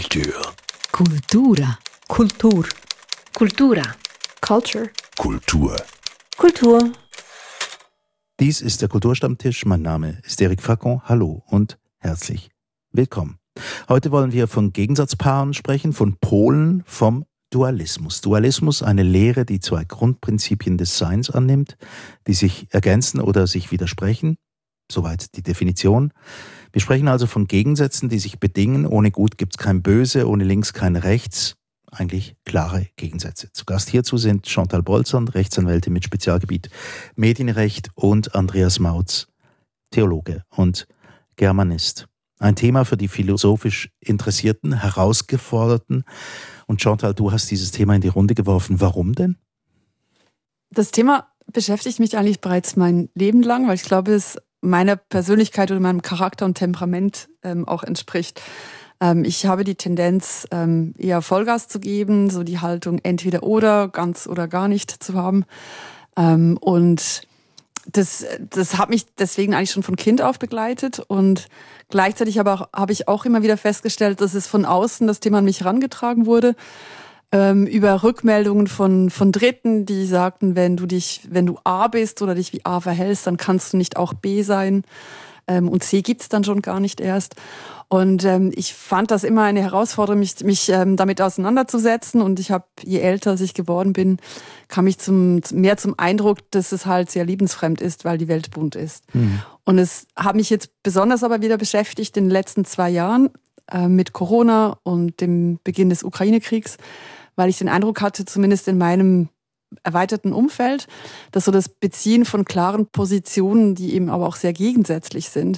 Kultur. Cultura. Kultur. Cultura. Culture. Kultur. Kultur. Dies ist der Kulturstammtisch. Mein Name ist Eric Facon. Hallo und herzlich willkommen. Heute wollen wir von Gegensatzpaaren sprechen, von Polen, vom Dualismus. Dualismus, eine Lehre, die zwei Grundprinzipien des Seins annimmt, die sich ergänzen oder sich widersprechen. Soweit die Definition. Wir sprechen also von Gegensätzen, die sich bedingen. Ohne Gut gibt es kein Böse, ohne Links kein Rechts. Eigentlich klare Gegensätze. Zu Gast hierzu sind Chantal Bolzand, Rechtsanwältin mit Spezialgebiet Medienrecht, und Andreas Mautz, Theologe und Germanist. Ein Thema für die philosophisch Interessierten, Herausgeforderten. Und Chantal, du hast dieses Thema in die Runde geworfen. Warum denn? Das Thema beschäftigt mich eigentlich bereits mein Leben lang, weil ich glaube, es meiner Persönlichkeit oder meinem Charakter und Temperament auch entspricht. Ich habe die Tendenz, eher Vollgas zu geben, so die Haltung entweder oder, ganz oder gar nicht zu haben. Und das hat mich deswegen eigentlich schon von Kind auf begleitet. Und gleichzeitig habe ich auch immer wieder festgestellt, dass es von außen das Thema an mich herangetragen wurde. Über Rückmeldungen von Dritten, die sagten, wenn du A bist oder dich wie A verhältst, dann kannst du nicht auch B sein. Und C gibt's dann schon gar nicht erst. Und ich fand das immer eine Herausforderung, mich damit auseinanderzusetzen. Und ich habe, je älter ich geworden bin, kam ich mehr zum Eindruck, dass es halt sehr lebensfremd ist, weil die Welt bunt ist. Mhm. Und es hat mich jetzt besonders aber wieder beschäftigt in den letzten 2 Jahren mit Corona und dem Beginn des Ukraine-Kriegs, weil ich den Eindruck hatte, zumindest in meinem erweiterten Umfeld, dass so das Beziehen von klaren Positionen, die eben aber auch sehr gegensätzlich sind,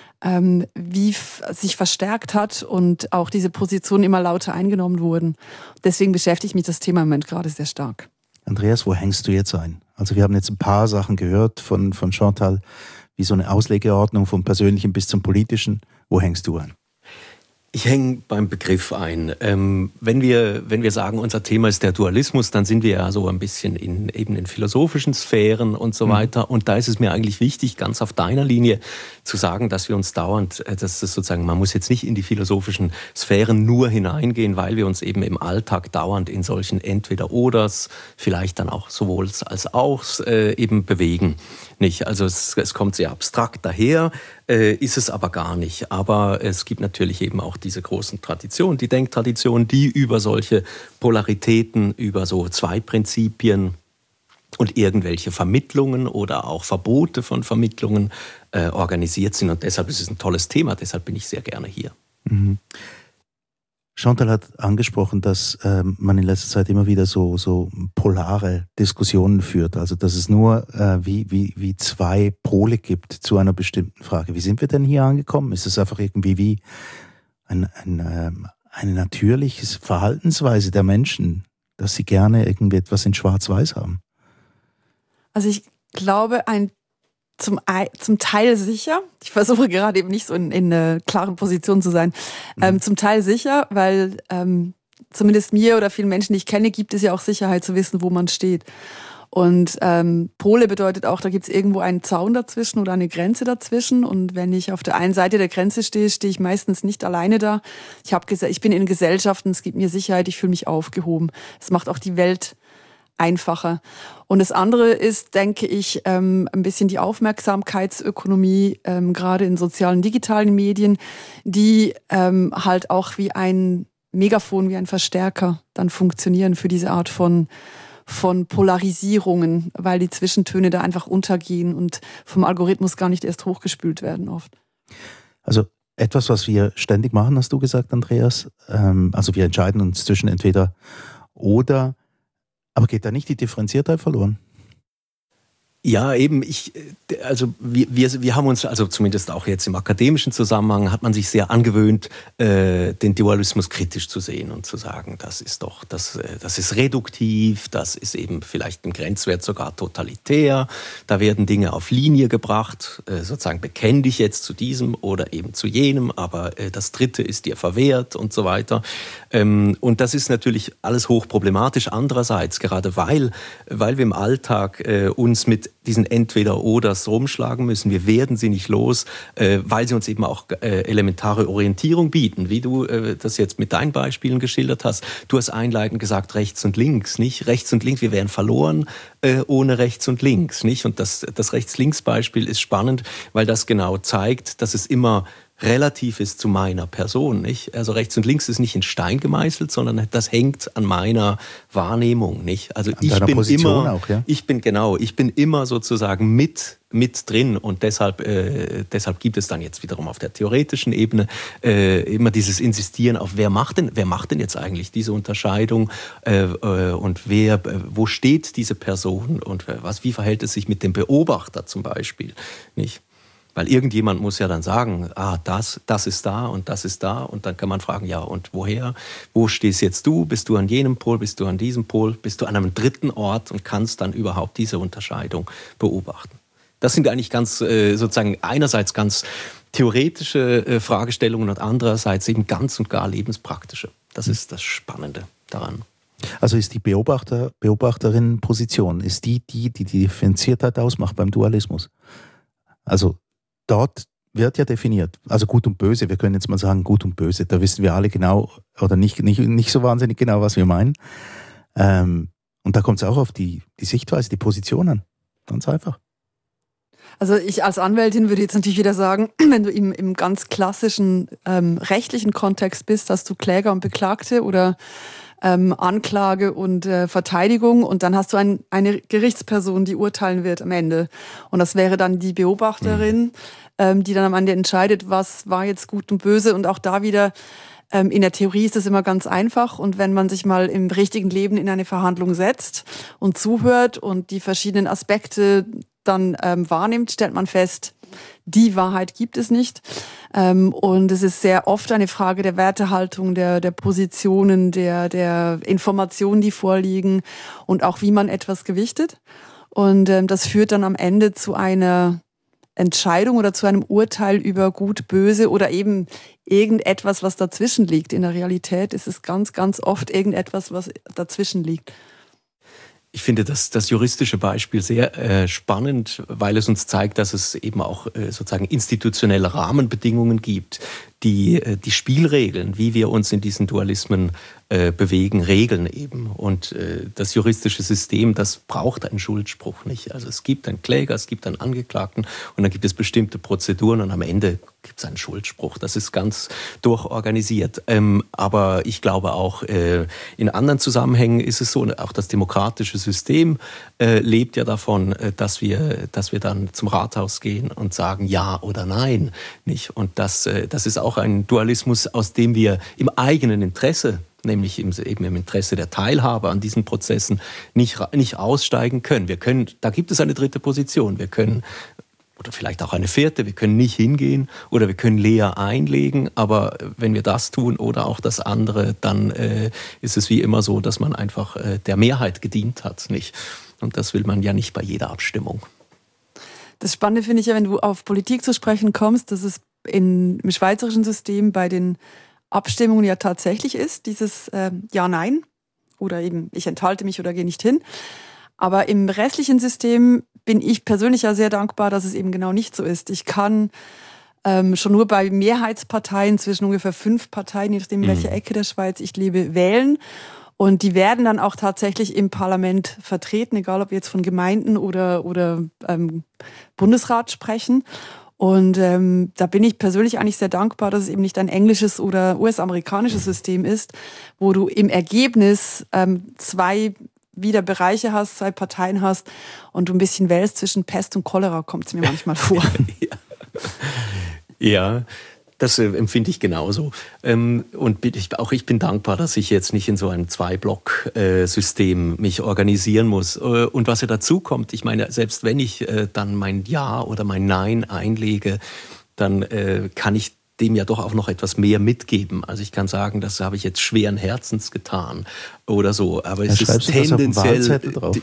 wie sich verstärkt hat und auch diese Positionen immer lauter eingenommen wurden. Deswegen beschäftigt mich das Thema im Moment gerade sehr stark. Andreas, wo hängst du jetzt ein? Also wir haben jetzt ein paar Sachen gehört von Chantal, wie so eine Auslegeordnung vom Persönlichen bis zum Politischen. Wo hängst du ein? Ich hänge beim Begriff ein. Wenn wir sagen, unser Thema ist der Dualismus, dann sind wir ja so ein bisschen in philosophischen Sphären und so weiter. Und da ist es mir eigentlich wichtig, ganz auf deiner Linie zu sagen, dass wir uns dauernd, dass es sozusagen, man muss jetzt nicht in die philosophischen Sphären nur hineingehen, weil wir uns eben im Alltag dauernd in solchen Entweder-Oders, vielleicht dann auch sowohl als auch eben bewegen. Nicht? Also es kommt sehr abstrakt daher, ist es aber gar nicht. Aber es gibt natürlich eben auch diese großen Traditionen, die Denktraditionen, die über solche Polaritäten, über so zwei Prinzipien und irgendwelche Vermittlungen oder auch Verbote von Vermittlungen organisiert sind. Und deshalb ist es ein tolles Thema, deshalb bin ich sehr gerne hier. Mhm. Chantal hat angesprochen, dass man in letzter Zeit immer wieder so polare Diskussionen führt. Also dass es nur wie zwei Pole gibt zu einer bestimmten Frage. Wie sind wir denn hier angekommen? Ist es einfach irgendwie wie eine natürliche Verhaltensweise der Menschen, dass sie gerne irgendwie etwas in Schwarz-Weiß haben? Also ich glaube, zum Teil sicher. Ich versuche gerade eben nicht so in einer klaren Position zu sein. Zum Teil sicher, weil zumindest mir oder vielen Menschen, die ich kenne, gibt es ja auch Sicherheit zu wissen, wo man steht. Und Pole bedeutet auch, da gibt es irgendwo einen Zaun dazwischen oder eine Grenze dazwischen. Und wenn ich auf der einen Seite der Grenze stehe, stehe ich meistens nicht alleine da. Ich bin in Gesellschaften, es gibt mir Sicherheit, ich fühle mich aufgehoben. Es macht auch die Welt einfacher. Und das andere ist, denke ich, ein bisschen die Aufmerksamkeitsökonomie, gerade in sozialen, digitalen Medien, die halt auch wie ein Megafon, wie ein Verstärker dann funktionieren für diese Art von Polarisierungen, weil die Zwischentöne da einfach untergehen und vom Algorithmus gar nicht erst hochgespült werden oft. Also etwas, was wir ständig machen, hast du gesagt, Andreas. Also wir entscheiden uns zwischen entweder oder. Aber geht da nicht die Differenziertheit verloren? Ja, eben, wir haben uns, also zumindest auch jetzt im akademischen Zusammenhang, hat man sich sehr angewöhnt, den Dualismus kritisch zu sehen und zu sagen, das ist reduktiv, das ist eben vielleicht im Grenzwert sogar totalitär, da werden Dinge auf Linie gebracht, sozusagen bekenn dich jetzt zu diesem oder eben zu jenem, aber das Dritte ist dir verwehrt und so weiter. Und das ist natürlich alles hochproblematisch. Andererseits, gerade weil wir im Alltag uns mit diesen Entweder-Oders rumschlagen müssen. Wir werden sie nicht los, weil sie uns eben auch elementare Orientierung bieten, wie du das jetzt mit deinen Beispielen geschildert hast. Du hast einleitend gesagt, rechts und links, nicht? Rechts und links, wir wären verloren ohne rechts und links, nicht? Und das Rechts-Links-Beispiel ist spannend, weil das genau zeigt, dass es immer relativ ist zu meiner Person, nicht? Also rechts und links ist nicht in Stein gemeißelt, sondern das hängt an meiner Wahrnehmung, nicht? Also ich bin Position immer, auch, ja? ich bin immer sozusagen mit drin und deshalb gibt es dann jetzt wiederum auf der theoretischen Ebene immer dieses Insistieren auf wer macht denn jetzt eigentlich diese Unterscheidung und wo steht diese Person und wie verhält es sich mit dem Beobachter zum Beispiel, nicht? Weil irgendjemand muss ja dann sagen, das ist da und dann kann man fragen, ja und woher? Wo stehst jetzt du? Bist du an jenem Pol? Bist du an diesem Pol? Bist du an einem dritten Ort und kannst dann überhaupt diese Unterscheidung beobachten? Das sind eigentlich ganz sozusagen einerseits ganz theoretische Fragestellungen und andererseits eben ganz und gar lebenspraktische. Das ist das Spannende daran. Also ist die Beobachterin-Position, ist die Differenziertheit ausmacht beim Dualismus? Also dort wird ja definiert, also Gut und Böse, wir können jetzt mal sagen Gut und Böse, da wissen wir alle genau oder nicht so wahnsinnig genau, was wir meinen. Und da kommt es auch auf die Sichtweise, die Position an. Ganz einfach. Also ich als Anwältin würde jetzt natürlich wieder sagen, wenn du im ganz klassischen rechtlichen Kontext bist, hast du Kläger und Beklagte oder Anklage und Verteidigung und dann hast du eine Gerichtsperson, die urteilen wird am Ende. Und das wäre dann die Beobachterin, die dann am Ende entscheidet, was war jetzt gut und böse. Und auch da wieder, in der Theorie ist das immer ganz einfach. Und wenn man sich mal im richtigen Leben in eine Verhandlung setzt und zuhört und die verschiedenen Aspekte dann wahrnimmt, stellt man fest, die Wahrheit gibt es nicht. Und es ist sehr oft eine Frage der Wertehaltung, der Positionen, der Informationen, die vorliegen und auch wie man etwas gewichtet. Und das führt dann am Ende zu einer Entscheidung oder zu einem Urteil über Gut, Böse oder eben irgendetwas, was dazwischen liegt. In der Realität ist es ganz, ganz oft irgendetwas, was dazwischen liegt. Ich finde das juristische Beispiel sehr spannend, weil es uns zeigt, dass es eben auch sozusagen institutionelle Rahmenbedingungen gibt, die Spielregeln, wie wir uns in diesen Dualismen bewegen, regeln eben. Und das juristische System, das braucht einen Schuldspruch nicht. Also es gibt einen Kläger, es gibt einen Angeklagten und dann gibt es bestimmte Prozeduren und am Ende gibt es einen Schuldspruch. Das ist ganz durchorganisiert. Aber ich glaube auch, in anderen Zusammenhängen ist es so, auch das demokratische System lebt ja davon, dass wir dann zum Rathaus gehen und sagen Ja oder Nein. Nicht? Und das ist auch ein Dualismus, aus dem wir im eigenen Interesse, nämlich eben im Interesse der Teilhabe an diesen Prozessen, nicht aussteigen können. Da gibt es eine dritte Position. Wir können, oder vielleicht auch eine vierte, wir können nicht hingehen oder wir können leer einlegen, aber wenn wir das tun oder auch das andere, dann ist es wie immer so, dass man einfach der Mehrheit gedient hat, nicht? Und das will man ja nicht bei jeder Abstimmung. Das Spannende finde ich ja, wenn du auf Politik zu sprechen kommst, dass es im schweizerischen System bei den Abstimmungen ja tatsächlich ist, dieses Ja-Nein oder eben ich enthalte mich oder gehe nicht hin. Aber im restlichen System bin ich persönlich ja sehr dankbar, dass es eben genau nicht so ist. Ich kann schon nur bei Mehrheitsparteien zwischen ungefähr 5 Parteien, je nachdem in welcher Ecke der Schweiz ich lebe, wählen. Und die werden dann auch tatsächlich im Parlament vertreten, egal ob wir jetzt von Gemeinden oder Bundesrat sprechen. Und da bin ich persönlich eigentlich sehr dankbar, dass es eben nicht ein englisches oder US-amerikanisches System ist, wo du im Ergebnis 2 wieder Bereiche hast, 2 Parteien hast und du ein bisschen wählst zwischen Pest und Cholera, kommt es mir manchmal vor. Ja. Das empfinde ich genauso. Und ich bin dankbar, dass ich jetzt nicht in so einem 2-Block-System mich organisieren muss. Und was ja dazu kommt, ich meine, selbst wenn ich dann mein Ja oder mein Nein einlege, dann kann ich dem ja doch auch noch etwas mehr mitgeben. Also ich kann sagen, das habe ich jetzt schweren Herzens getan oder so. Aber es ist tendenziell drauf,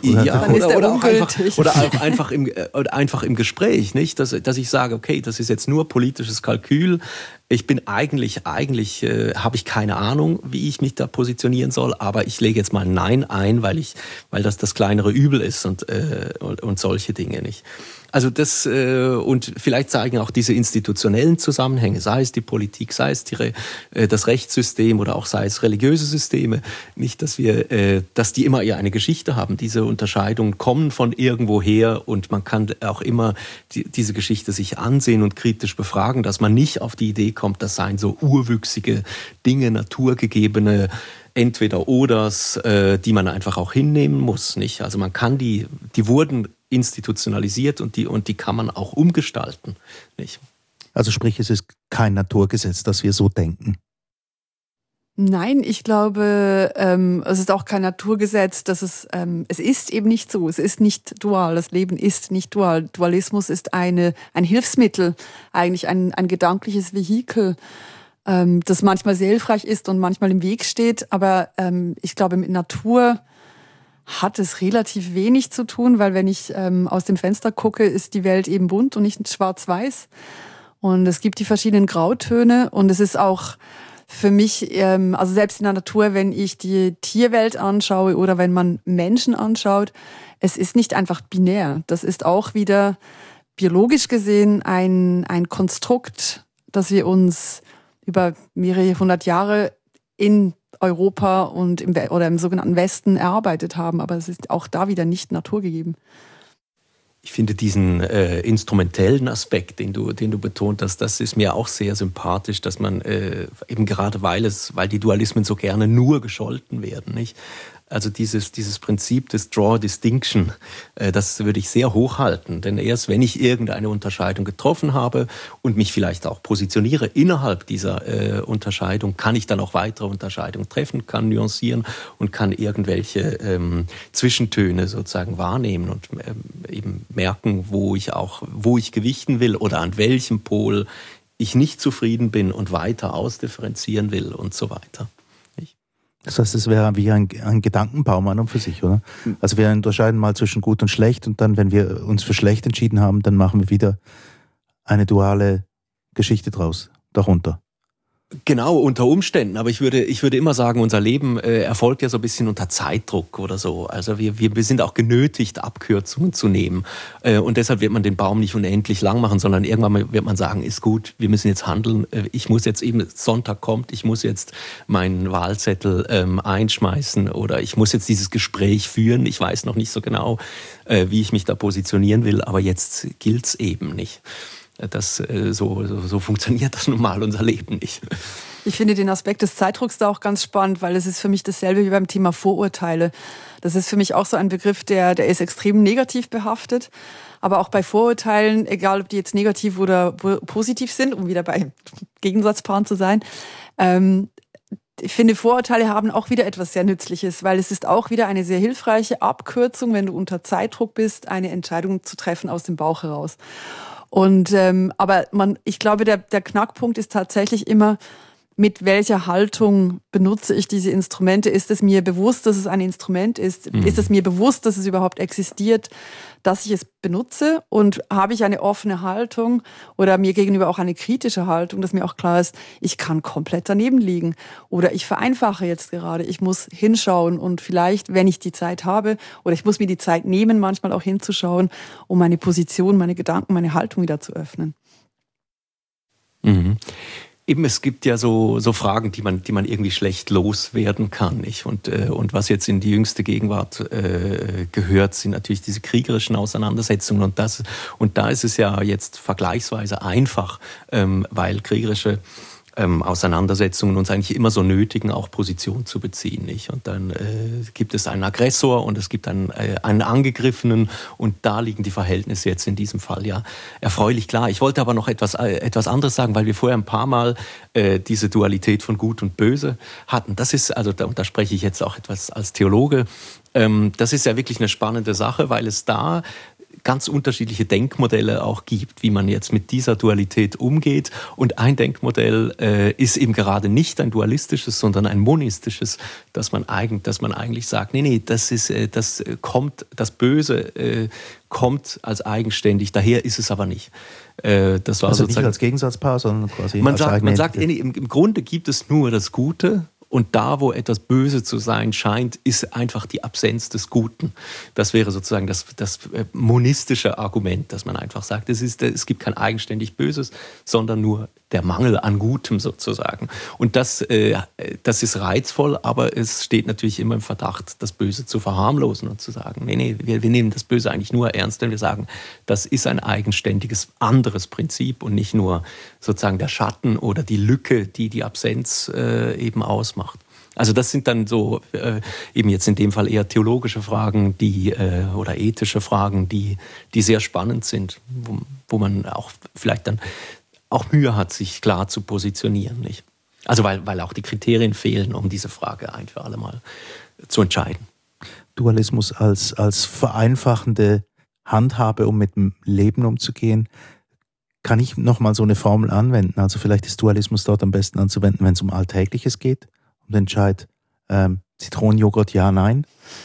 oder einfach im Gespräch, nicht? Dass ich sage, okay, das ist jetzt nur politisches Kalkül. Ich bin eigentlich habe ich keine Ahnung, wie ich mich da positionieren soll, aber ich lege jetzt mal Nein ein, weil das kleinere Übel ist und solche Dinge, nicht? Also das und vielleicht zeigen auch diese institutionellen Zusammenhänge, sei es die Politik, sei es das Rechtssystem oder auch sei es religiöse Systeme, nicht, dass die immer eher eine Geschichte haben. Diese Unterscheidungen kommen von irgendwoher und man kann auch immer diese Geschichte sich ansehen und kritisch befragen, dass man nicht auf die Idee kommt, das seien so urwüchsige Dinge, naturgegebene Entweder-Oders, die man einfach auch hinnehmen muss, nicht? Also man kann die wurden institutionalisiert und die kann man auch umgestalten, nicht? Also sprich, es ist kein Naturgesetz, dass wir so denken. Nein, ich glaube, es ist auch kein Naturgesetz, dass es ist eben nicht so, es ist nicht dual, das Leben ist nicht dual. Dualismus ist ein Hilfsmittel, eigentlich ein gedankliches Vehikel, das manchmal sehr hilfreich ist und manchmal im Weg steht, aber ich glaube, mit Natur hat es relativ wenig zu tun, weil wenn ich aus dem Fenster gucke, ist die Welt eben bunt und nicht schwarz-weiß. Und es gibt die verschiedenen Grautöne und es ist auch für mich, also selbst in der Natur, wenn ich die Tierwelt anschaue oder wenn man Menschen anschaut, es ist nicht einfach binär. Das ist auch wieder biologisch gesehen ein Konstrukt, das wir uns über mehrere hundert Jahre in Europa und im sogenannten Westen erarbeitet haben. Aber es ist auch da wieder nicht naturgegeben. Ich finde diesen instrumentellen Aspekt, den du betont hast, das ist mir auch sehr sympathisch, dass man eben gerade weil die Dualismen so gerne nur gescholten werden, nicht? Also dieses Prinzip des Draw a Distinction, das würde ich sehr hochhalten. Denn erst wenn ich irgendeine Unterscheidung getroffen habe und mich vielleicht auch positioniere innerhalb dieser Unterscheidung, kann ich dann auch weitere Unterscheidungen treffen, kann nuancieren und kann irgendwelche Zwischentöne sozusagen wahrnehmen und eben merken, wo ich gewichten will oder an welchem Pol ich nicht zufrieden bin und weiter ausdifferenzieren will und so weiter. Das heißt, es wäre wie ein Gedankenbaum an und für sich, oder? Also wir unterscheiden mal zwischen gut und schlecht und dann, wenn wir uns für schlecht entschieden haben, dann machen wir wieder eine duale Geschichte darunter. Genau, unter Umständen. Aber ich würde immer sagen, unser Leben erfolgt ja so ein bisschen unter Zeitdruck oder so. Also wir sind auch genötigt, Abkürzungen zu nehmen. Und deshalb wird man den Baum nicht unendlich lang machen, sondern irgendwann wird man sagen, ist gut, wir müssen jetzt handeln. Ich muss jetzt eben, Sonntag kommt, ich muss jetzt meinen Wahlzettel einschmeißen oder ich muss jetzt dieses Gespräch führen. Ich weiß noch nicht so genau, wie ich mich da positionieren will, aber jetzt gilt's eben nicht. So funktioniert das nun mal unser Leben nicht. Ich finde den Aspekt des Zeitdrucks da auch ganz spannend, weil es ist für mich dasselbe wie beim Thema Vorurteile. Das ist für mich auch so ein Begriff, der ist extrem negativ behaftet. Aber auch bei Vorurteilen, egal ob die jetzt negativ oder positiv sind, um wieder bei Gegensatzpaaren zu sein, ich finde, Vorurteile haben auch wieder etwas sehr Nützliches, weil es ist auch wieder eine sehr hilfreiche Abkürzung, wenn du unter Zeitdruck bist, eine Entscheidung zu treffen aus dem Bauch heraus. Und aber ich glaube, der Knackpunkt ist tatsächlich immer, mit welcher Haltung benutze ich diese Instrumente? Ist es mir bewusst, dass es ein Instrument ist? Ist es mir bewusst, dass es überhaupt existiert, dass ich es benutze? Und habe ich eine offene Haltung oder mir gegenüber auch eine kritische Haltung, dass mir auch klar ist, ich kann komplett daneben liegen oder ich vereinfache jetzt gerade, ich muss hinschauen und vielleicht, wenn ich die Zeit habe oder ich muss mir die Zeit nehmen, manchmal auch hinzuschauen, um meine Position, meine Gedanken, meine Haltung wieder zu öffnen. Mhm. Eben, es gibt ja so Fragen, die man irgendwie schlecht loswerden kann, nicht? Und was jetzt in die jüngste Gegenwart gehört, sind natürlich diese kriegerischen Auseinandersetzungen. Und da ist es ja jetzt vergleichsweise einfach, weil kriegerische Auseinandersetzungen uns eigentlich immer so nötigen, auch Position zu beziehen, nicht? Und dann gibt es einen Aggressor und es gibt einen Angegriffenen und da liegen die Verhältnisse jetzt in diesem Fall ja erfreulich klar. Ich wollte aber noch etwas anderes sagen, weil wir vorher ein paar Mal diese Dualität von Gut und Böse hatten. Das ist, also da spreche ich jetzt auch etwas als Theologe, das ist ja wirklich eine spannende Sache, weil es da ganz unterschiedliche Denkmodelle auch gibt, wie man jetzt mit dieser Dualität umgeht. Und ein Denkmodell ist eben gerade nicht ein dualistisches, sondern ein monistisches, dass man eigentlich sagt, nee, das Böse kommt als eigenständig, daher ist es aber nicht. Das war also nicht als Gegensatzpaar, sondern quasi als eigene Man sagt, im Grunde gibt es nur das Gute. Und da, wo etwas böse zu sein scheint, ist einfach die Absenz des Guten. Das wäre sozusagen das monistische Argument, dass man einfach sagt, es gibt kein eigenständig Böses, sondern nur der Mangel an Gutem sozusagen. Und das ist reizvoll, aber es steht natürlich immer im Verdacht, das Böse zu verharmlosen und zu sagen, nee, wir nehmen das Böse eigentlich nur ernst, wenn wir sagen, das ist ein eigenständiges, anderes Prinzip und nicht nur sozusagen der Schatten oder die Lücke, die die Absenz eben ausmacht. Also das sind dann so eben jetzt in dem Fall eher theologische Fragen, oder ethische Fragen, die sehr spannend sind, wo man auch vielleicht dann auch Mühe hat, sich klar zu positionieren, nicht? Also weil auch die Kriterien fehlen, um diese Frage ein für alle Mal zu entscheiden. Dualismus als vereinfachende Handhabe, um mit dem Leben umzugehen. Kann ich nochmal so eine Formel anwenden? Also vielleicht ist Dualismus dort am besten anzuwenden, wenn es um Alltägliches geht, um den Entscheid Zitronenjoghurt, ja, nein.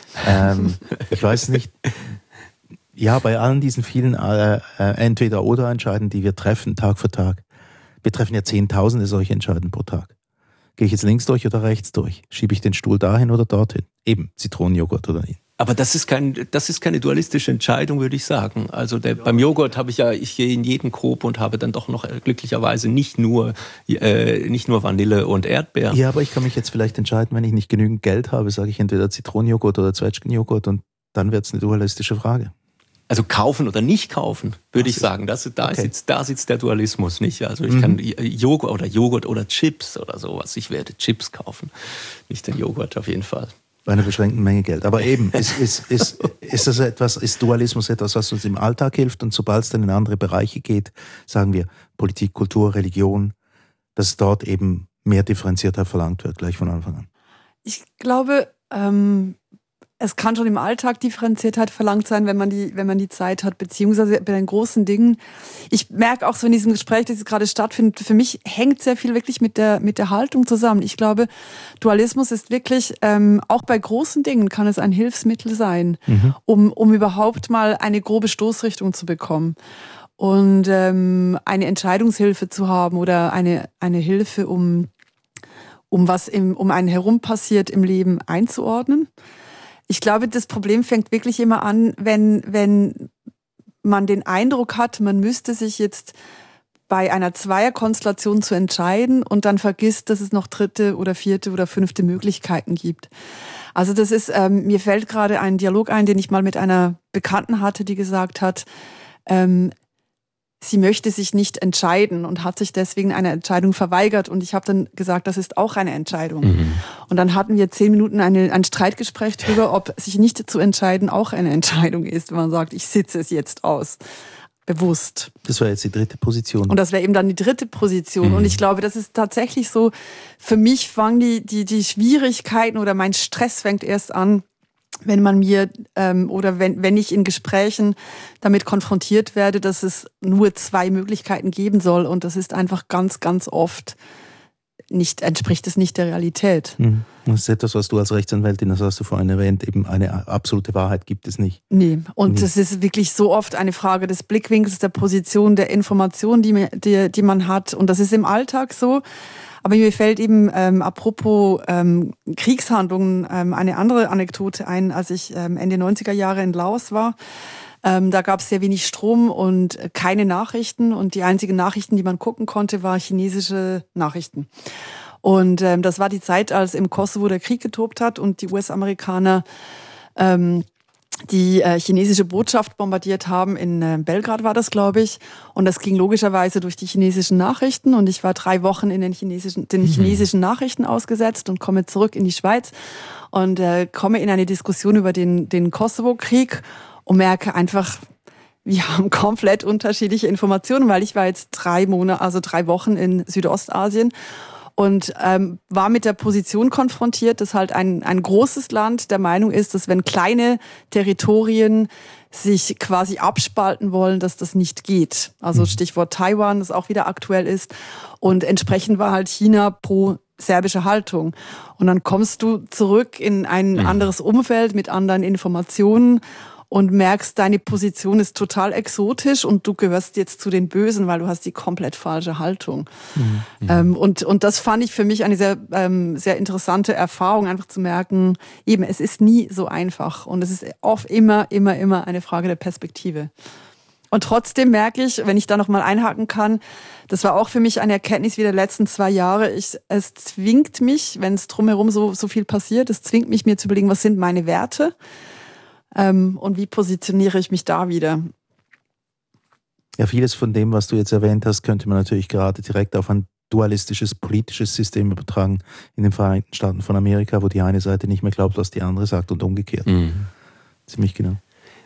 Ich weiß nicht. Ja, bei allen diesen vielen Entweder-oder-Entscheiden, die wir treffen, Tag für Tag. Wir treffen ja Zehntausende solche Entscheiden pro Tag. Gehe ich jetzt links durch oder rechts durch? Schiebe ich den Stuhl dahin oder dorthin? Eben, Zitronenjoghurt oder nicht. Aber das ist keine dualistische Entscheidung, würde ich sagen. Also beim Joghurt ich gehe in jeden Coop und habe dann doch noch glücklicherweise nicht nur Vanille und Erdbeer. Ja, aber ich kann mich jetzt vielleicht entscheiden, wenn ich nicht genügend Geld habe, sage ich entweder Zitronenjoghurt oder Zwetschgenjoghurt und dann wird es eine dualistische Frage. Also kaufen oder nicht kaufen, würde ich sagen. Da sitzt der Dualismus nicht. Also ich kann Joghurt oder Chips oder sowas. Ich werde Chips kaufen, nicht den Joghurt auf jeden Fall. Bei einer beschränkten Menge Geld. Aber eben, ist Dualismus etwas, was uns im Alltag hilft? Und sobald es dann in andere Bereiche geht, sagen wir Politik, Kultur, Religion, dass dort eben mehr Differenziertheit verlangt wird, gleich von Anfang an. Ich glaube, es kann schon im Alltag Differenziertheit verlangt sein, wenn man die Zeit hat, beziehungsweise bei den großen Dingen. Ich merke auch so in diesem Gespräch, das gerade stattfindet, für mich hängt sehr viel wirklich mit der Haltung zusammen. Ich glaube, Dualismus ist wirklich, auch bei großen Dingen kann es ein Hilfsmittel sein, um überhaupt mal eine grobe Stoßrichtung zu bekommen. Und eine Entscheidungshilfe zu haben oder eine Hilfe, um was um einen herum passiert im Leben einzuordnen. Ich glaube, das Problem fängt wirklich immer an, wenn man den Eindruck hat, man müsste sich jetzt bei einer Zweierkonstellation zu entscheiden und dann vergisst, dass es noch dritte oder vierte oder fünfte Möglichkeiten gibt. Also das ist, mir fällt gerade ein Dialog ein, den ich mal mit einer Bekannten hatte, die gesagt hat, sie möchte sich nicht entscheiden und hat sich deswegen eine Entscheidung verweigert. Und ich habe dann gesagt, das ist auch eine Entscheidung. Und dann hatten wir 10 Minuten ein Streitgespräch darüber, ob sich nicht zu entscheiden auch eine Entscheidung ist, wenn man sagt, ich sitze es jetzt aus. Bewusst. Das wäre jetzt die dritte Position. Und das wäre eben dann die dritte Position. Und ich glaube, das ist tatsächlich so, für mich fangen die Schwierigkeiten oder mein Stress fängt erst an, wenn man mir oder wenn ich in Gesprächen damit konfrontiert werde, dass es nur 2 Möglichkeiten geben soll und das ist einfach ganz, ganz oft entspricht es nicht der Realität. Das ist etwas, was du als Rechtsanwältin, das hast du vorhin erwähnt, eben eine absolute Wahrheit gibt es nicht. Nee, und das ist wirklich so oft eine Frage des Blickwinkels, der Position, der Information, die man hat und das ist im Alltag so. Aber mir fällt eben apropos Kriegshandlungen eine andere Anekdote ein, als ich Ende 90er Jahre in Laos war. Da gab es sehr wenig Strom und keine Nachrichten und die einzigen Nachrichten, die man gucken konnte, waren chinesische Nachrichten. Und das war die Zeit, als im Kosovo der Krieg getobt hat und die US-Amerikaner die chinesische Botschaft bombardiert haben. In Belgrad war das, glaube ich. Und das ging logischerweise durch die chinesischen Nachrichten. Und ich war 3 Wochen in den chinesischen Nachrichten ausgesetzt und komme zurück in die Schweiz und komme in eine Diskussion über den Kosovo-Krieg und merke einfach, wir haben komplett unterschiedliche Informationen, weil ich war jetzt 3 Wochen in Südostasien. und war mit der Position konfrontiert, dass halt ein großes Land der Meinung ist, dass wenn kleine Territorien sich quasi abspalten wollen, dass das nicht geht. Also Stichwort Taiwan, das auch wieder aktuell ist. Und entsprechend war halt China pro serbische Haltung. Und dann kommst du zurück in ein anderes Umfeld mit anderen Informationen und merkst, deine Position ist total exotisch und du gehörst jetzt zu den Bösen, weil du hast die komplett falsche Haltung. Und das fand ich für mich eine sehr, sehr interessante Erfahrung, einfach zu merken, eben, es ist nie so einfach und es ist oft immer eine Frage der Perspektive. Und trotzdem merke ich, wenn ich da nochmal einhaken kann, das war auch für mich eine Erkenntnis wie der letzten 2 Jahre. Es zwingt mich, wenn es drumherum so viel passiert, es zwingt mich, mir zu überlegen, was sind meine Werte? Und wie positioniere ich mich da wieder? Ja, vieles von dem, was du jetzt erwähnt hast, könnte man natürlich gerade direkt auf ein dualistisches politisches System übertragen in den Vereinigten Staaten von Amerika, wo die eine Seite nicht mehr glaubt, was die andere sagt und umgekehrt. Ziemlich genau.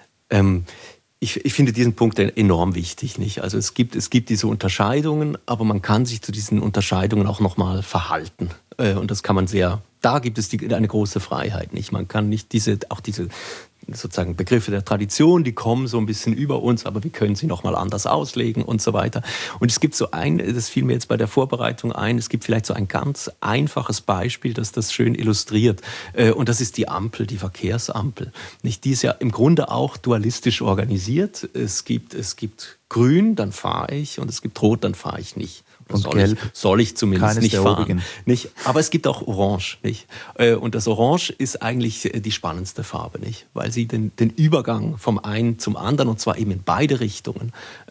Ich finde diesen Punkt enorm wichtig, nicht? Also es gibt diese Unterscheidungen, aber man kann sich zu diesen Unterscheidungen auch nochmal verhalten. Und das kann man da gibt es eine große Freiheit, nicht? Man kann nicht diese sozusagen Begriffe der Tradition, die kommen so ein bisschen über uns, aber wir können sie nochmal anders auslegen und so weiter. Und es gibt das fiel mir jetzt bei der Vorbereitung ein, es gibt vielleicht so ein ganz einfaches Beispiel, das das schön illustriert. Und das ist die Ampel, die Verkehrsampel. Nicht? Die ist ja im Grunde auch dualistisch organisiert. Es gibt grün, dann fahre ich, und es gibt rot, dann fahre ich nicht. Und gelb. Soll ich zumindest Keines nicht der fahren. obigen. Nicht? Aber es gibt auch Orange. Nicht? Und das Orange ist eigentlich die spannendste Farbe, nicht? Weil sie den Übergang vom einen zum anderen, und zwar eben in beide Richtungen,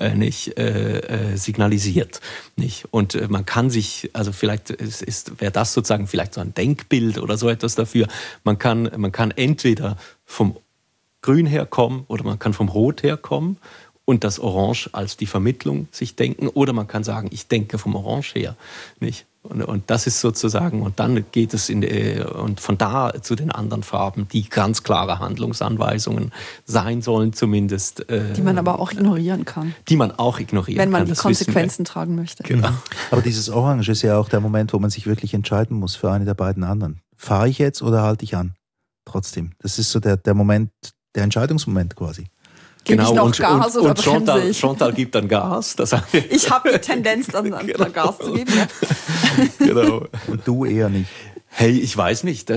signalisiert. Nicht? Und man kann sich, also vielleicht wäre das sozusagen vielleicht so ein Denkbild oder so etwas dafür, man kann entweder vom Grün herkommen oder man kann vom Rot herkommen und das Orange als die Vermittlung sich denken. Oder man kann sagen, ich denke vom Orange her. Nicht? Und das ist sozusagen, und dann geht es und von da zu den anderen Farben, die ganz klare Handlungsanweisungen sein sollen zumindest. Die man aber auch ignorieren kann. Die man auch ignorieren kann. Wenn man die Konsequenzen tragen möchte. Genau. Aber dieses Orange ist ja auch der Moment, wo man sich wirklich entscheiden muss für eine der beiden anderen. Fahre ich jetzt oder halte ich an? Trotzdem. Das ist so der Moment, der Entscheidungsmoment quasi. Gebe ich noch Gas oder bremse ich? Chantal gibt dann Gas. Ich habe die Tendenz, dann Gas zu geben. Ja. Genau. Und du eher nicht. Hey, ich weiß nicht.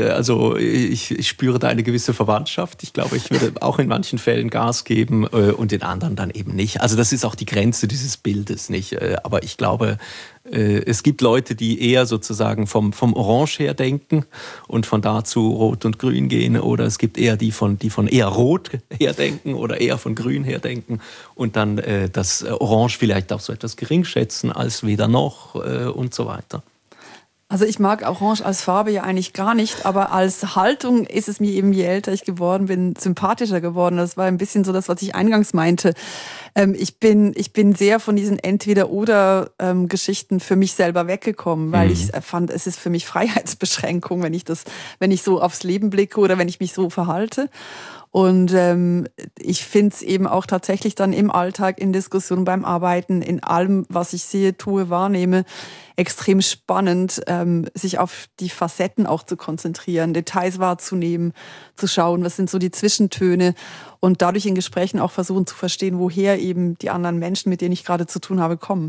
Ich spüre da eine gewisse Verwandtschaft. Ich glaube, ich würde auch in manchen Fällen Gas geben und in anderen dann eben nicht. Also das ist auch die Grenze dieses Bildes, nicht? Aber ich glaube, es gibt Leute, die eher sozusagen vom Orange her denken und von da zu Rot und Grün gehen. Oder es gibt eher die von eher Rot her denken oder eher von Grün her denken und dann das Orange vielleicht auch so etwas gering schätzen als weder noch und so weiter. Also ich mag Orange als Farbe ja eigentlich gar nicht, aber als Haltung ist es mir eben, je älter ich geworden bin, sympathischer geworden. Das war ein bisschen so das, was ich eingangs meinte. Ich bin sehr von diesen Entweder-oder-Geschichten für mich selber weggekommen, weil ich fand, es ist für mich Freiheitsbeschränkung, wenn ich so aufs Leben blicke oder wenn ich mich so verhalte. Und ich finde es eben auch tatsächlich dann im Alltag, in Diskussionen, beim Arbeiten, in allem, was ich sehe, tue, wahrnehme, extrem spannend, sich auf die Facetten auch zu konzentrieren, Details wahrzunehmen, zu schauen, was sind so die Zwischentöne und dadurch in Gesprächen auch versuchen zu verstehen, woher eben die anderen Menschen, mit denen ich gerade zu tun habe, kommen.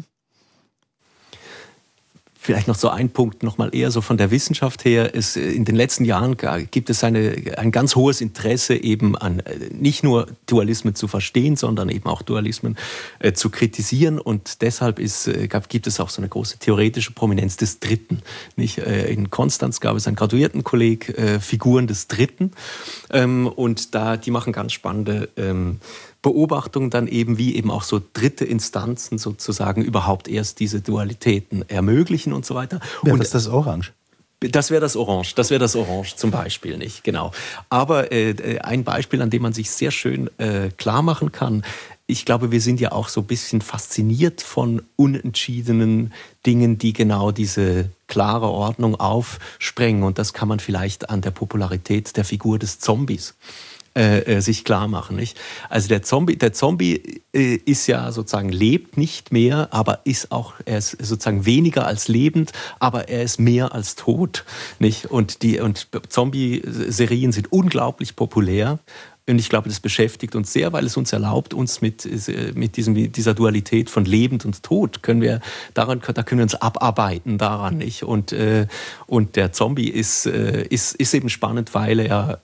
Vielleicht noch so ein Punkt, nochmal eher so von der Wissenschaft her. In den letzten Jahren gibt es ein ganz hohes Interesse eben an nicht nur Dualismen zu verstehen, sondern eben auch Dualismen zu kritisieren. Und deshalb gibt es auch so eine große theoretische Prominenz des Dritten. Nicht? In Konstanz gab es einen Graduiertenkolleg, Figuren des Dritten. Und die machen ganz spannende Beobachtungen dann eben, wie eben auch so dritte Instanzen sozusagen überhaupt erst diese Dualitäten ermöglichen und so weiter. Wäre das Orange? Das wäre das Orange zum Beispiel, nicht? Genau. Aber ein Beispiel, an dem man sich sehr schön klar machen kann, ich glaube, wir sind ja auch so ein bisschen fasziniert von unentschiedenen Dingen, die genau diese klare Ordnung aufsprengen. Und das kann man vielleicht an der Popularität der Figur des Zombies sich klar machen. Nicht? Also der Zombie ist ja sozusagen, lebt nicht mehr, aber er ist sozusagen weniger als lebend, aber er ist mehr als tot. Nicht? Und Zombie-Serien sind unglaublich populär. Und ich glaube, das beschäftigt uns sehr, weil es uns erlaubt, uns mit dieser Dualität von lebend und tot da können wir uns abarbeiten daran, nicht? Und der Zombie ist eben spannend, weil er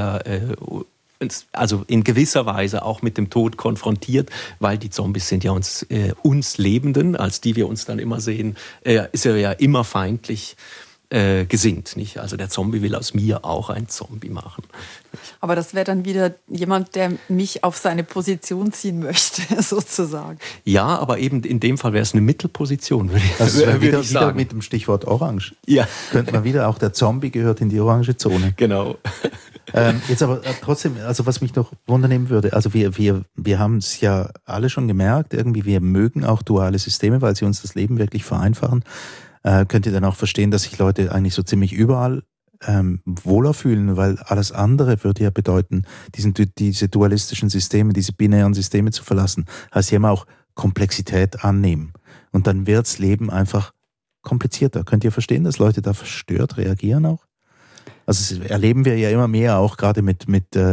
also in gewisser Weise auch mit dem Tod konfrontiert, weil die Zombies sind ja uns Lebenden, als die wir uns dann immer sehen, ist er ja immer feindlich gesinnt. Nicht? Also der Zombie will aus mir auch einen Zombie machen. Aber das wäre dann wieder jemand, der mich auf seine Position ziehen möchte, sozusagen. Ja, aber eben in dem Fall wäre es eine Mittelposition, würde ich sagen. Wieder mit dem Stichwort Orange. Ja. Könnte man wieder, auch der Zombie gehört in die orange Zone. Genau. Jetzt aber trotzdem, also was mich noch wundernehmen würde, also wir haben es ja alle schon gemerkt, irgendwie wir mögen auch duale Systeme, weil sie uns das Leben wirklich vereinfachen. Könnt ihr dann auch verstehen, dass sich Leute eigentlich so ziemlich überall wohler fühlen, weil alles andere würde ja bedeuten, diese dualistischen Systeme, diese binären Systeme zu verlassen, heißt ja immer auch Komplexität annehmen. Und dann wirds Leben einfach komplizierter. Könnt ihr verstehen, dass Leute da verstört reagieren auch? Also das erleben wir ja immer mehr, auch gerade mit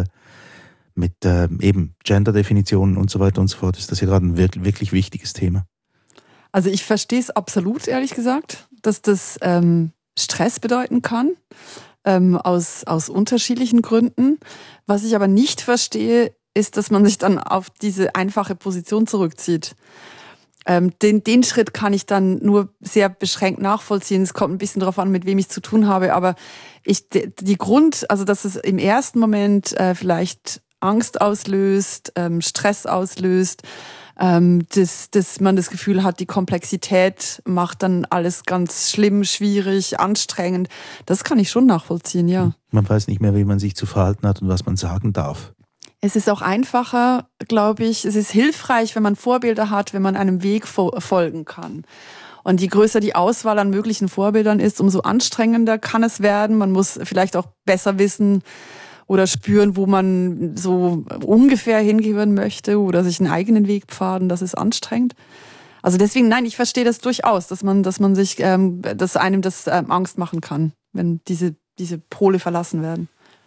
eben Gender-Definitionen und so weiter und so fort. Ist das ja gerade ein wirklich wichtiges Thema. Also ich verstehe es absolut, ehrlich gesagt, dass das Stress bedeuten kann, aus unterschiedlichen Gründen. Was ich aber nicht verstehe, ist, dass man sich dann auf diese einfache Position zurückzieht. Den Schritt kann ich dann nur sehr beschränkt nachvollziehen. Es kommt ein bisschen darauf an, mit wem ich zu tun habe. Aber also dass es im ersten Moment vielleicht Angst auslöst, Stress auslöst, dass man das Gefühl hat, die Komplexität macht dann alles ganz schlimm, schwierig, anstrengend. Das kann ich schon nachvollziehen, ja. Man weiß nicht mehr, wie man sich zu verhalten hat und was man sagen darf. Es ist auch einfacher, glaube ich. Es ist hilfreich, wenn man Vorbilder hat, wenn man einem Weg folgen kann. Und je größer die Auswahl an möglichen Vorbildern ist, umso anstrengender kann es werden. Man muss vielleicht auch besser wissen oder spüren, wo man so ungefähr hingehören möchte oder sich einen eigenen Weg pfaden. Das ist anstrengend. Also deswegen, nein, ich verstehe das durchaus, dass einem das Angst machen kann, wenn diese Pole verlassen werden.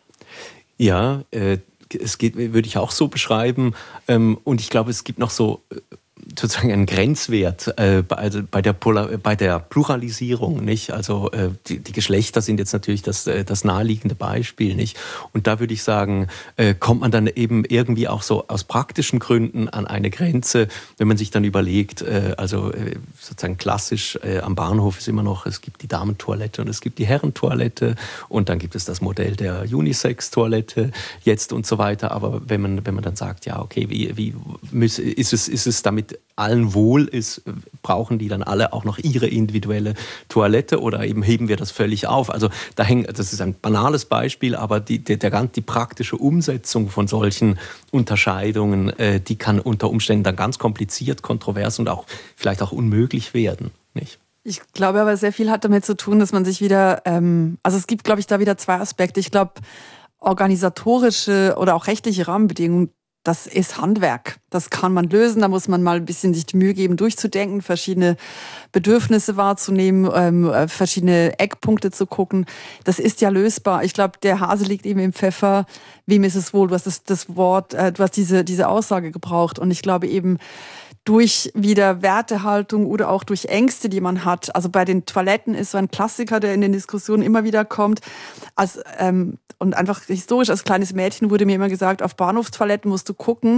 Ja, es geht, würde ich auch so beschreiben. Und ich glaube, es gibt noch so sozusagen einen Grenzwert bei der Pluralisierung, nicht? Also die Geschlechter sind jetzt natürlich das naheliegende Beispiel, nicht? Und da würde ich sagen, kommt man dann eben irgendwie auch so aus praktischen Gründen an eine Grenze, wenn man sich dann überlegt, sozusagen klassisch am Bahnhof ist immer noch, es gibt die Damentoilette und es gibt die Herrentoilette und dann gibt es das Modell der Unisex-Toilette jetzt und so weiter. Aber wenn man dann sagt, ja, okay, ist es damit allen wohl ist, brauchen die dann alle auch noch ihre individuelle Toilette oder eben heben wir das völlig auf? Also das ist ein banales Beispiel, aber die praktische Umsetzung von solchen Unterscheidungen, die kann unter Umständen dann ganz kompliziert, kontrovers und auch vielleicht auch unmöglich werden, nicht? Ich glaube aber, sehr viel hat damit zu tun, dass man sich wieder, es gibt, glaube ich, da wieder zwei Aspekte. Ich glaube, organisatorische oder auch rechtliche Rahmenbedingungen, das ist Handwerk. Das kann man lösen. Da muss man mal ein bisschen sich die Mühe geben, durchzudenken, verschiedene Bedürfnisse wahrzunehmen, verschiedene Eckpunkte zu gucken. Das ist ja lösbar. Ich glaube, der Hase liegt eben im Pfeffer. Wem ist es wohl? Du hast das Wort, du hast diese Aussage gebraucht. Und ich glaube eben, durch wieder Wertehaltung oder auch durch Ängste, die man hat. Also bei den Toiletten ist so ein Klassiker, der in den Diskussionen immer wieder kommt. Und einfach historisch, als kleines Mädchen wurde mir immer gesagt, auf Bahnhofstoiletten musst du gucken,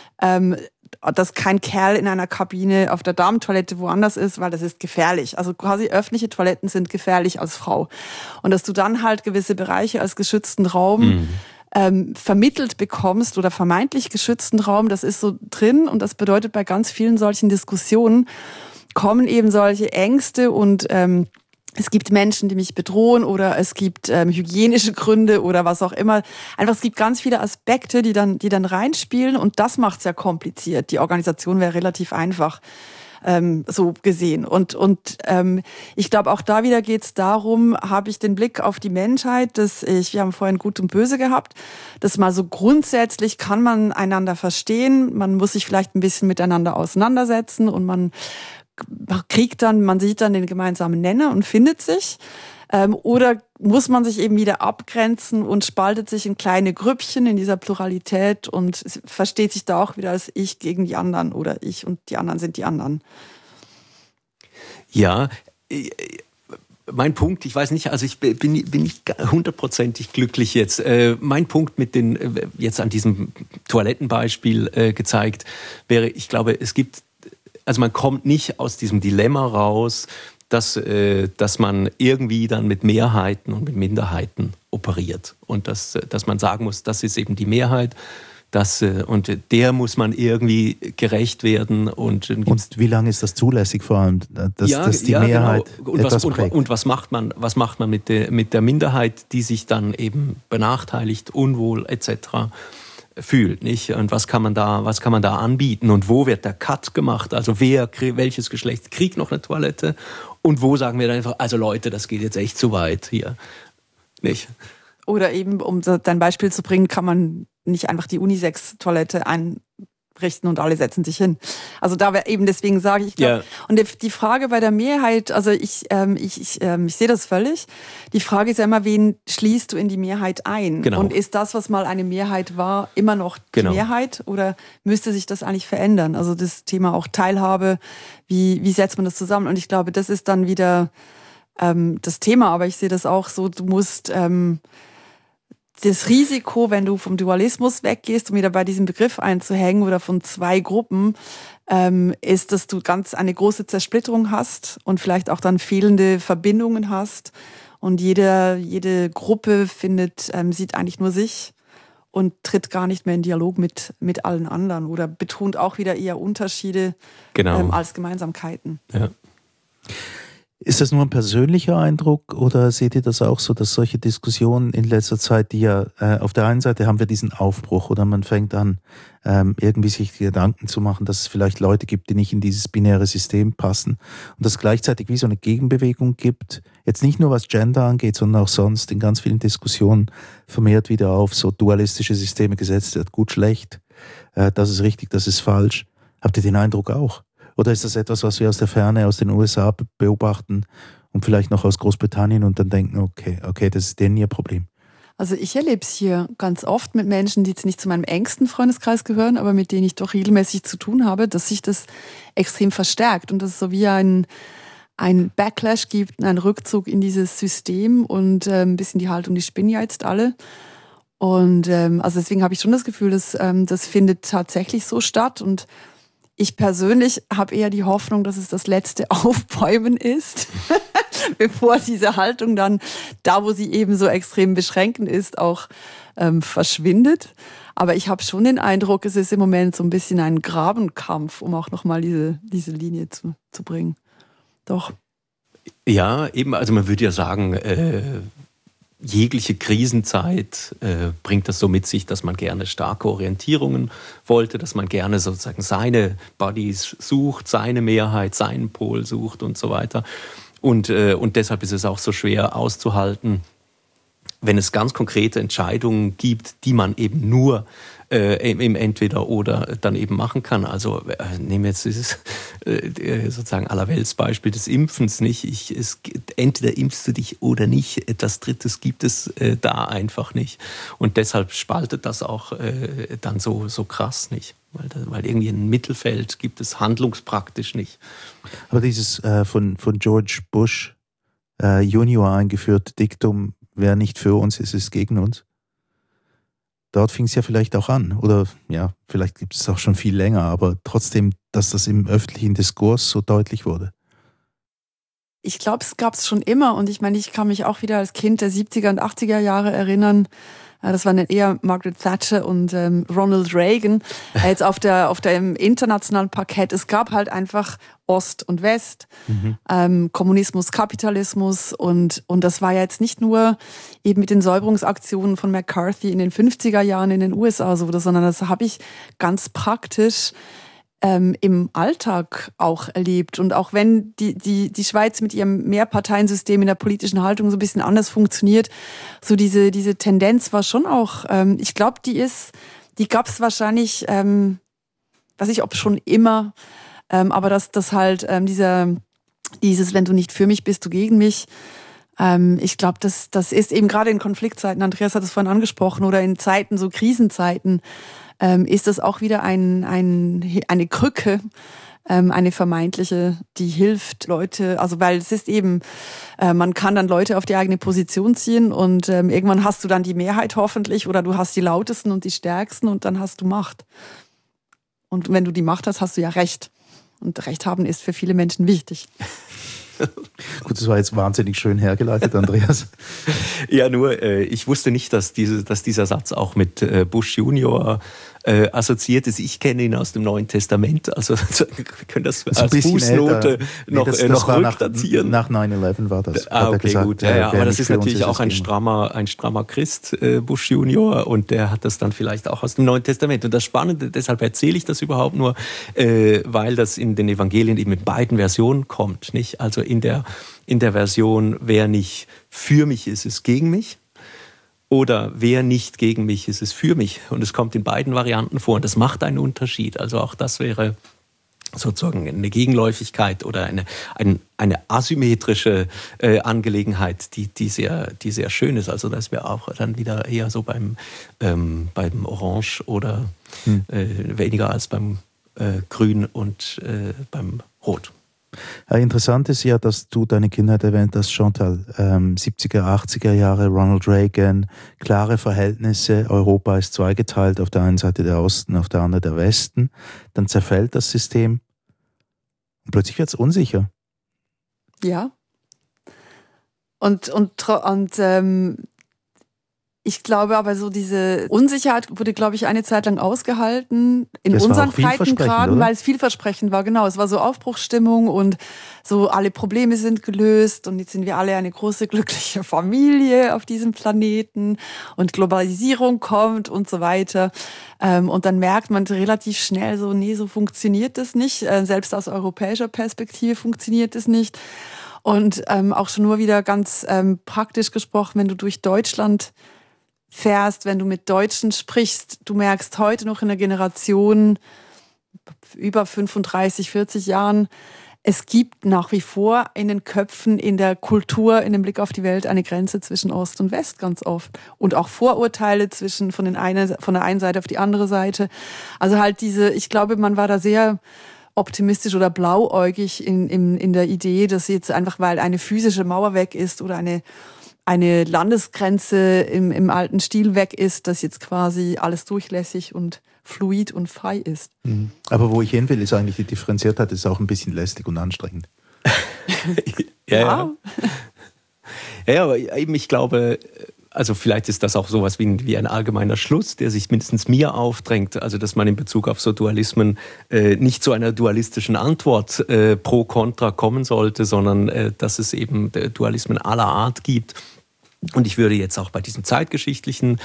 dass kein Kerl in einer Kabine auf der Damentoilette woanders ist, weil das ist gefährlich. Also quasi öffentliche Toiletten sind gefährlich als Frau. Und dass du dann halt gewisse Bereiche als geschützten Raum vermittelt bekommst oder vermeintlich geschützten Raum, das ist so drin und das bedeutet, bei ganz vielen solchen Diskussionen kommen eben solche Ängste und es gibt Menschen, die mich bedrohen oder es gibt hygienische Gründe oder was auch immer. Einfach, es gibt ganz viele Aspekte, die dann reinspielen und das macht es ja kompliziert. Die Organisation wäre relativ einfach. so gesehen. Und ich glaube, auch da wieder geht es darum, habe ich den Blick auf die Menschheit, wir haben vorhin Gut und Böse gehabt, dass mal so grundsätzlich kann man einander verstehen, man muss sich vielleicht ein bisschen miteinander auseinandersetzen und man sieht dann den gemeinsamen Nenner und findet sich. Oder muss man sich eben wieder abgrenzen und spaltet sich in kleine Grüppchen in dieser Pluralität und versteht sich da auch wieder als ich gegen die anderen oder ich und die anderen sind die anderen. Ja, mein Punkt, ich weiß nicht, also ich bin nicht 100%ig glücklich jetzt. Mein Punkt mit jetzt an diesem Toilettenbeispiel gezeigt wäre, ich glaube, also man kommt nicht aus diesem Dilemma raus, dass man irgendwie dann mit Mehrheiten und mit Minderheiten operiert. Und dass man sagen muss, das ist eben die Mehrheit, und der muss man irgendwie gerecht werden. Und wie lange ist das zulässig vor allem, dass die Mehrheit genau. etwas prägt? Und was macht man mit der Minderheit, die sich dann eben benachteiligt, unwohl etc. fühlt, nicht? Und was kann man da anbieten? Und wo wird der Cut gemacht? Also welches Geschlecht kriegt noch eine Toilette? Und wo sagen wir dann einfach, also Leute, das geht jetzt echt zu weit hier, nicht? Oder eben, um dein Beispiel zu bringen, kann man nicht einfach die Unisex-Toilette einrichten und alle setzen sich hin. Also da eben deswegen sage ich, glaub, und die Frage bei der Mehrheit, also ich sehe das völlig. Die Frage ist ja immer, wen schließt du in die Mehrheit ein? Genau. Und ist das, was mal eine Mehrheit war, immer noch die Mehrheit? Oder müsste sich das eigentlich verändern? Also das Thema auch Teilhabe, wie setzt man das zusammen? Und ich glaube, das ist dann wieder das Thema, aber ich sehe das auch so, du musst das Risiko, wenn du vom Dualismus weggehst, um wieder bei diesem Begriff einzuhängen oder von zwei Gruppen, ist, dass du eine große Zersplitterung hast und vielleicht auch dann fehlende Verbindungen hast. Und jede Gruppe sieht eigentlich nur sich und tritt gar nicht mehr in Dialog mit allen anderen oder betont auch wieder eher Unterschiede als Gemeinsamkeiten. Ja. Ist das nur ein persönlicher Eindruck oder seht ihr das auch so, dass solche Diskussionen in letzter Zeit, die ja auf der einen Seite haben wir diesen Aufbruch oder man fängt an, irgendwie sich Gedanken zu machen, dass es vielleicht Leute gibt, die nicht in dieses binäre System passen und dass es gleichzeitig wie so eine Gegenbewegung gibt, jetzt nicht nur was Gender angeht, sondern auch sonst in ganz vielen Diskussionen vermehrt wieder auf so dualistische Systeme gesetzt wird, gut, schlecht, das ist richtig, das ist falsch. Habt ihr den Eindruck auch? Oder ist das etwas, was wir aus der Ferne, aus den USA beobachten und vielleicht noch aus Großbritannien und dann denken, okay, das ist denen ihr Problem? Also ich erlebe es hier ganz oft mit Menschen, die jetzt nicht zu meinem engsten Freundeskreis gehören, aber mit denen ich doch regelmäßig zu tun habe, dass sich das extrem verstärkt und dass es so wie ein Backlash gibt, einen Rückzug in dieses System und ein bisschen die Haltung, die spinnen ja jetzt alle. Und also deswegen habe ich schon das Gefühl, dass das findet tatsächlich so statt und ich persönlich habe eher die Hoffnung, dass es das letzte Aufbäumen ist, bevor diese Haltung dann, da wo sie eben so extrem beschränkend ist, auch verschwindet. Aber ich habe schon den Eindruck, es ist im Moment so ein bisschen ein Grabenkampf, um auch nochmal diese Linie zu bringen. Doch. Ja, eben, also man würde ja sagen, jegliche Krisenzeit bringt das so mit sich, dass man gerne starke Orientierungen wollte, dass man gerne sozusagen seine Buddies sucht, seine Mehrheit, seinen Pol sucht und so weiter. Und deshalb ist es auch so schwer auszuhalten, wenn es ganz konkrete Entscheidungen gibt, die man eben nur im Entweder-Oder dann eben machen kann. Also nehmen wir jetzt dieses sozusagen Allerweltsbeispiel des Impfens nicht. Entweder impfst du dich oder nicht. Etwas Drittes gibt es da einfach nicht. Und deshalb spaltet das auch dann so krass nicht. Weil irgendwie ein Mittelfeld gibt es handlungspraktisch nicht. Aber dieses von George Bush Junior eingeführte Diktum, wer nicht für uns ist, ist gegen uns. Dort fing es ja vielleicht auch an. Oder ja, vielleicht gibt es auch schon viel länger, aber trotzdem, dass das im öffentlichen Diskurs so deutlich wurde. Ich glaube, es gab es schon immer. Und ich meine, ich kann mich auch wieder als Kind der 70er und 80er Jahre erinnern. Das waren eher Margaret Thatcher und Ronald Reagan. Jetzt auf dem internationalen Parkett. Es gab halt einfach Ost und West, Kommunismus, Kapitalismus und das war ja jetzt nicht nur eben mit den Säuberungsaktionen von McCarthy in den 50er Jahren in den USA so, sondern das habe ich ganz praktisch im Alltag auch erlebt. Und auch wenn die Schweiz mit ihrem Mehrparteiensystem in der politischen Haltung so ein bisschen anders funktioniert, so diese Tendenz war schon auch, ich glaube, die gab es wahrscheinlich, weiß ich, ob schon immer, aber das halt dieses, wenn du nicht für mich bist, du gegen mich. Ich glaube, das ist eben gerade in Konfliktzeiten, Andreas hat es vorhin angesprochen, oder in Zeiten, so Krisenzeiten, ist das auch wieder eine Krücke, eine vermeintliche, die hilft Leute, also weil es ist eben, man kann dann Leute auf die eigene Position ziehen und irgendwann hast du dann die Mehrheit hoffentlich oder du hast die lautesten und die stärksten und dann hast du Macht. Und wenn du die Macht hast, hast du ja Recht. Und Recht haben ist für viele Menschen wichtig. Gut, das war jetzt wahnsinnig schön hergeleitet, Andreas. Ja, nur ich wusste nicht, dass dieser Satz auch mit Bush Junior assoziiert ist. Ich kenne ihn aus dem Neuen Testament, also wir können das als Fußnote noch rückdatieren. Nach 9/11 war das. Okay, gesagt, gut. Ja, aber das ist natürlich auch ein strammer Christ, Bush Junior, und der hat das dann vielleicht auch aus dem Neuen Testament. Und das Spannende, deshalb erzähle ich das überhaupt nur, weil das in den Evangelien eben in beiden Versionen kommt, nicht? Also in der Version, wer nicht für mich ist, ist gegen mich. Oder wer nicht gegen mich ist, ist für mich. Und es kommt in beiden Varianten vor. Und das macht einen Unterschied. Also auch das wäre sozusagen eine Gegenläufigkeit oder eine asymmetrische Angelegenheit, die sehr schön ist. Also dass wir auch dann wieder eher so beim Orange oder weniger als beim Grün und beim Rot. Interessant ist ja, dass du deine Kindheit erwähnt hast, Chantal. 70er, 80er Jahre, Ronald Reagan, klare Verhältnisse, Europa ist zweigeteilt, auf der einen Seite der Osten, auf der anderen der Westen. Dann zerfällt das System und plötzlich wird es unsicher. Ja. Und ich glaube aber, so diese Unsicherheit wurde, glaube ich, eine Zeit lang ausgehalten in unseren Breitengraden, weil es vielversprechend war. Genau, es war so Aufbruchsstimmung und so alle Probleme sind gelöst und jetzt sind wir alle eine große, glückliche Familie auf diesem Planeten und Globalisierung kommt und so weiter. Und dann merkt man relativ schnell so, nee, so funktioniert das nicht. Selbst aus europäischer Perspektive funktioniert das nicht. Und auch schon nur wieder ganz praktisch gesprochen, wenn du durch Deutschland fährst, wenn du mit Deutschen sprichst, du merkst heute noch in der Generation über 35, 40 Jahren, es gibt nach wie vor in den Köpfen, in der Kultur, in dem Blick auf die Welt eine Grenze zwischen Ost und West ganz oft. Und auch Vorurteile von der einen Seite auf die andere Seite. Also halt ich glaube, man war da sehr optimistisch oder blauäugig in der Idee, dass jetzt einfach, weil eine physische Mauer weg ist oder eine Landesgrenze im alten Stil weg ist, dass jetzt quasi alles durchlässig und fluid und frei ist. Aber wo ich hin will, ist eigentlich die Differenziertheit, ist auch ein bisschen lästig und anstrengend. Ja, aber eben ich glaube, also vielleicht ist das auch sowas wie ein allgemeiner Schluss, der sich mindestens mir aufdrängt, also dass man in Bezug auf so Dualismen nicht zu einer dualistischen Antwort pro kontra kommen sollte, sondern dass es eben Dualismen aller Art gibt. Und ich würde jetzt auch bei dieser zeitgeschichtlichen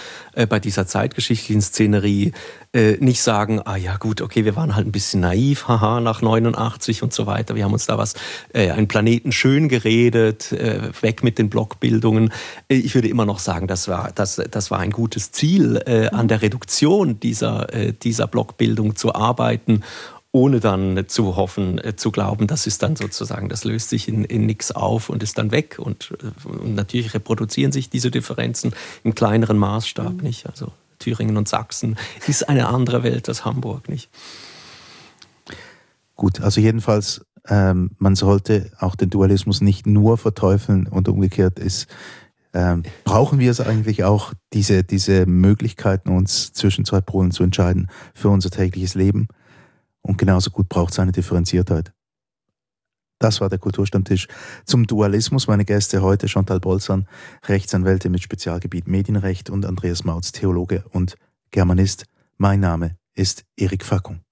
Szenerie nicht sagen, ja gut, okay, wir waren halt ein bisschen naiv, haha, nach 89 und so weiter. Wir haben uns da einen Planeten schön geredet, weg mit den Blockbildungen. Ich würde immer noch sagen, das war ein gutes Ziel, an der Reduktion dieser Blockbildung zu arbeiten, ohne dann zu hoffen, zu glauben, das ist dann sozusagen, das löst sich in nichts auf und ist dann weg. Und natürlich reproduzieren sich diese Differenzen im kleineren Maßstab, nicht? Also Thüringen und Sachsen ist eine andere Welt als Hamburg, nicht? Gut, also jedenfalls, man sollte auch den Dualismus nicht nur verteufeln und umgekehrt brauchen wir es eigentlich auch, diese Möglichkeiten, uns zwischen zwei Polen zu entscheiden für unser tägliches Leben. Und genauso gut braucht es eine Differenziertheit. Das war der Kulturstammtisch zum Dualismus. Meine Gäste heute: Chantal Bolzan, Rechtsanwältin mit Spezialgebiet Medienrecht, und Andreas Mautz, Theologe und Germanist. Mein Name ist Eric Facon.